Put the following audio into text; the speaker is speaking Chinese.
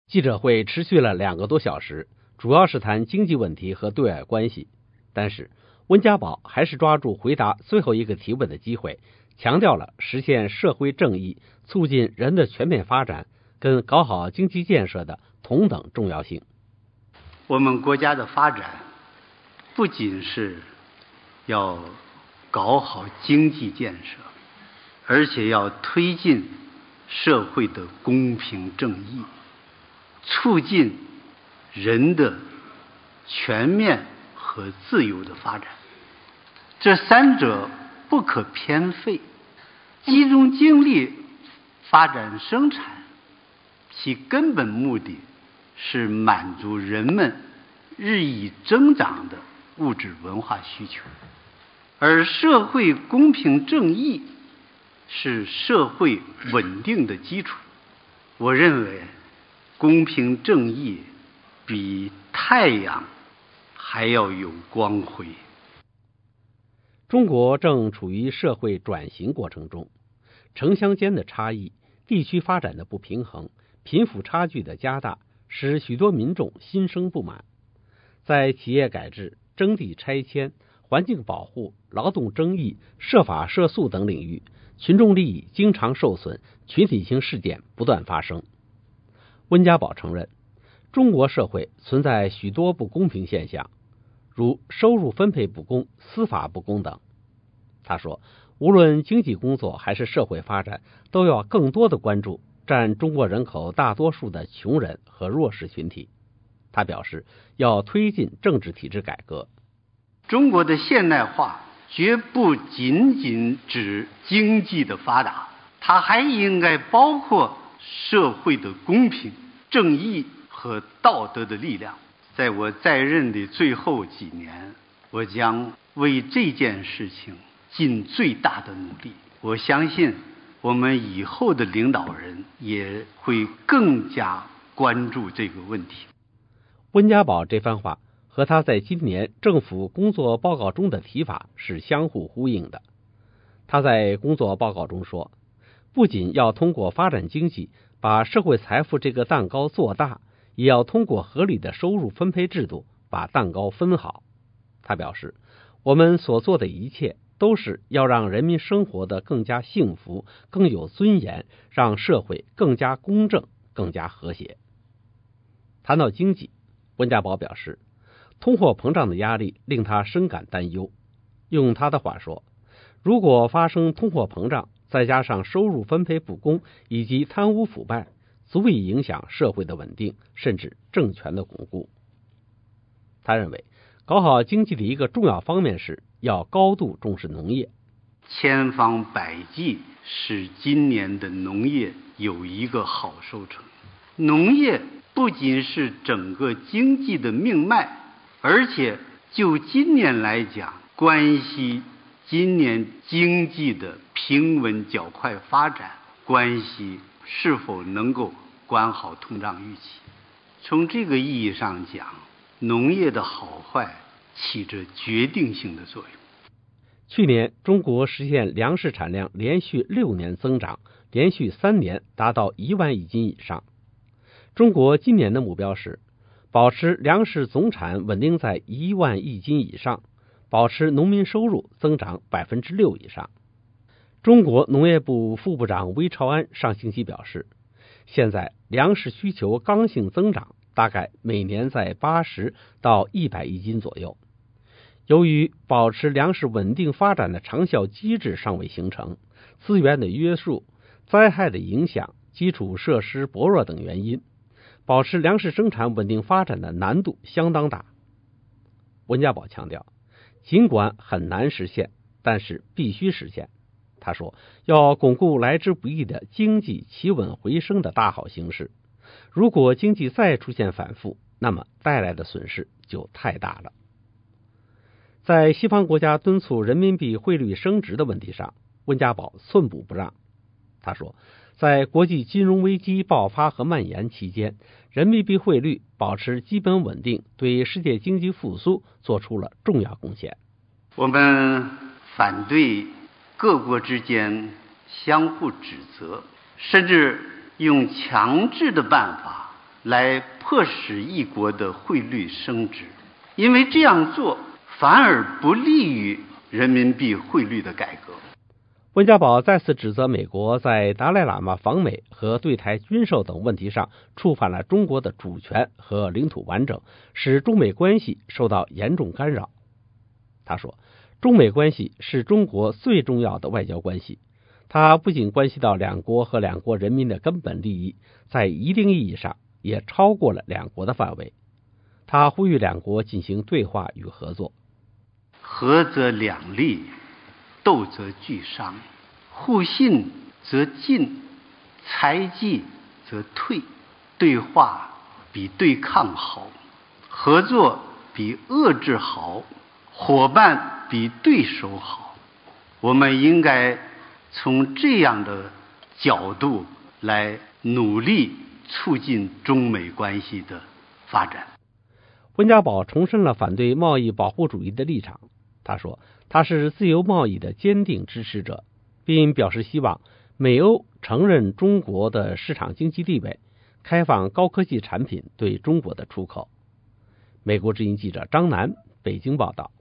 记者会持续了2个多小时，主要是谈经济问题和对外关系。但是温家宝还是抓住回答最后一个提问的机会，强调了实现社会正义、促进人的全面发展跟搞好经济建设的同等重要性。 我们国家的发展不仅是要搞好经济建设，而且要推进社会的公平正义，促进人的全面和自由的发展。这3者不可偏废，集中精力发展生产，其根本目的是满足人们日益增长的物质文化需求，而社会公平正义是社会稳定的基础。我认为公平正义比太阳还要有光辉。 中国正处于社会转型过程中，城乡间的差异、地区发展的不平衡、贫富差距的加大，使许多民众心生不满。在企业改制、征地拆迁、环境保护、劳动争议、涉法涉诉等领域，群众利益经常受损，群体性事件不断发生。温家宝承认，中国社会存在许多不公平现象，如收入分配不公、司法不公等。他说，无论经济工作还是社会发展，都要更多的关注占中国人口大多数的穷人和弱势群体。他表示，要推进政治体制改革。 中国的现代化绝不仅仅指经济的发达，它还应该包括社会的公平、正义和道德的力量。在我在任的最后几年，我将为这件事情尽最大的努力。我相信我们以后的领导人也会更加关注这个问题。 温家宝这番话和他在今年政府工作报告中的提法是相互呼应的。他在工作报告中说，不仅要通过发展经济把社会财富这个蛋糕做大，也要通过合理的收入分配制度把蛋糕分好。他表示，我们所做的一切都是要让人民生活得更加幸福、更有尊严，让社会更加公正、更加和谐。谈到经济，温家宝表示，通货膨胀的压力令他深感担忧。用他的话说，如果发生通货膨胀，再加上收入分配不公以及贪污腐败，足以影响社会的稳定，甚至政权的巩固。他认为，搞好经济的一个重要方面是要高度重视农业， 千方百计使今年的农业有一个好收成。农业不仅是整个经济的命脉，而且就今年来讲，关系今年经济的平稳较快发展，关系是否能够管好通胀预期。从这个意义上讲，农业的好坏起着决定性的作用。 去年中国实现粮食产量连续6年增长，连续3年达到1万亿斤以上。中国今年的目标是保持粮食总产稳定在1万亿斤以上，保持农民收入增长6%以上。中国农业部副部长魏朝安上星期表示，现在粮食需求刚性增长，大概每年在80到100亿斤左右。由于保持粮食稳定发展的长效机制尚未形成，资源的约束、灾害的影响、基础设施薄弱等原因，保持粮食生产稳定发展的难度相当大。温家宝强调，尽管很难实现，但是必须实现。他说，要巩固来之不易的经济企稳回升的大好形势。如果经济再出现反复，那么带来的损失就太大了。在西方国家敦促人民币汇率升值的问题上，温家宝寸步不让。他说，在国际金融危机爆发和蔓延期间，人民币汇率保持基本稳定，对世界经济复苏做出了重要贡献。 我们反对各国之间相互指责，甚至用强制的办法来迫使一国的汇率升值，因为这样做反而不利于人民币汇率的改革。 温家宝再次指责美国在达赖喇嘛访美和对台军售等问题上触犯了中国的主权和领土完整，使中美关系受到严重干扰。他说，中美关系是中国最重要的外交关系，它不仅关系到两国和两国人民的根本利益，在一定意义上也超过了两国的范围。他呼吁两国进行对话与合作。 合则两利，斗则俱伤，互信则进，猜忌则退。对话比对抗好，合作比遏制好，伙伴比对手好。我们应该从这样的角度来努力促进中美关系的发展。 温家宝重申了反对贸易保护主义的立场。他说，他是自由贸易的坚定支持者，并表示希望美欧承认中国的市场经济地位，开放高科技产品对中国的出口。美国之音记者张楠北京报道。